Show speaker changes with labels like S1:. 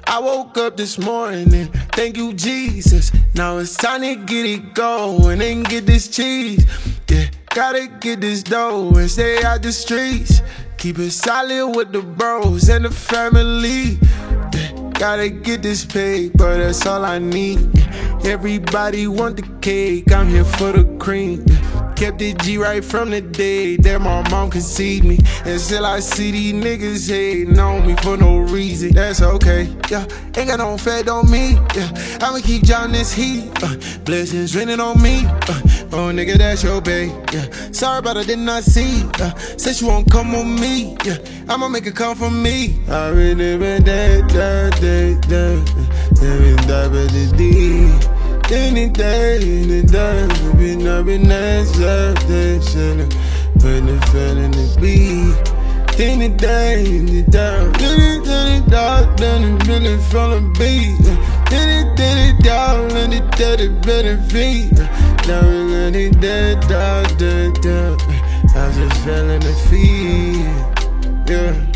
S1: I woke up this morning, thank you, Jesus. Now it's time to get it going and get this cheese. Yeah, gotta get this dough and stay out the streets. Keep it solid with the bros and the family. Yeah, gotta get this paper, that's all I need. Everybody want the cake, I'm here for the cream. Kept it G right from the day that my mom conceived me. And still I see these niggas hating on me for no reason. That's okay, yeah. Ain't got no fed on me, yeah. I'ma keep drowning this heat, blessings raining on me. Oh nigga, that's your bae, yeah. Sorry but I did not see, said she won't come on me, yeah. I'ma make it come for me. I really been dead. Any day, we not been nice up there, put the fan in the beat. Any day, in the dark, really from the beat. Any dog, and the daddy benefit. Now we got it dead, I'm just feeling the feet, yeah.